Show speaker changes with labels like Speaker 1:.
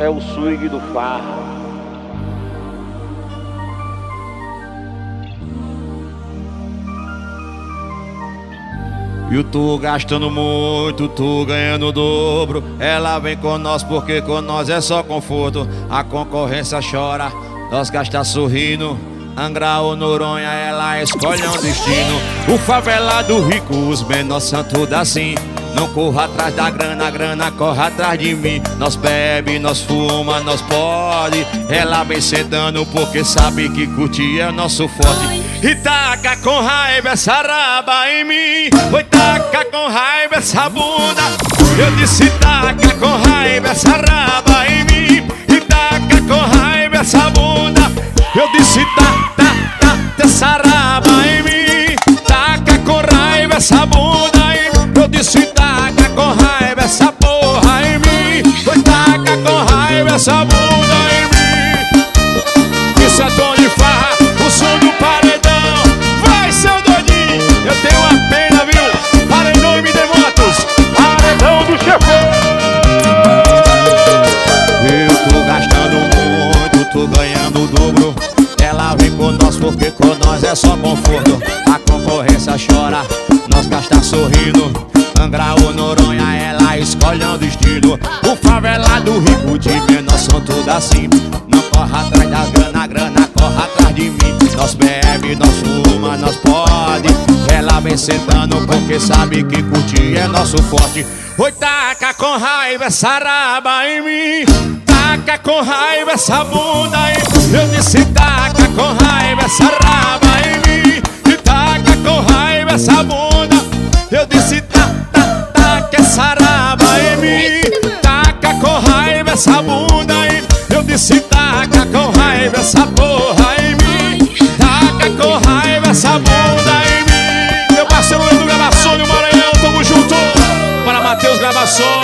Speaker 1: é o swing do farra.
Speaker 2: Eu tô gastando muito, tô ganhando o dobro. Ela vem com nós porque com nós é só conforto. A concorrência chora, nós gasta sorrindo. Angra ou Noronha, ela escolhe um destino. O favelado rico, os menores são tudo assim. Não corra atrás da grana, a grana corre atrás de mim. Nós bebe, nós fuma, nós pode. Ela vem sedando porque sabe que curtir é o nosso forte. E taca com raiva essa raba em mim. Oi, taca com raiva essa bunda. Eu disse taca com raiva essa raba em mim. E taca com raiva essa bunda. Eu disse taca essa raba em mim. Taca com raiva essa bunda em mim. Eu disse taca com raiva essa porra em mim. Oi, taca com raiva essa bunda em mim. Isso é tom de farra, o som do paredão. Vai, seu doidinho, eu tenho uma pena, viu? Paredão e Midemotos, paredão do chefão. Eu tô gastando muito, tô ganhando o dobro. Ela vem com nós porque com nós é só conforto. A concorrência chora, nós gasta sorrindo. Angra ou Noronha, ela escolhe um destino. O favelado rico de menor são tudo assim. Não corre atrás da grana, a grana corre atrás de mim. Nós bebe, nós fuma, nós pode. Ela vem sentando porque sabe que curtir é nosso forte. Oi, taca com raiva essa raba em mim. Taca com raiva essa bunda em mim. Eu disse taca com raiva essa raba em mim. E taca com raiva essa bunda. Eu disse taca essa raba em mim. Taca com raiva essa bunda em mim. Eu disse taca com raiva essa porra em mim. Taca com raiva essa bunda em mim. Meu parceiro Leandro Gravações, o Maranhão, tamo junto. Para Matheus Gravações.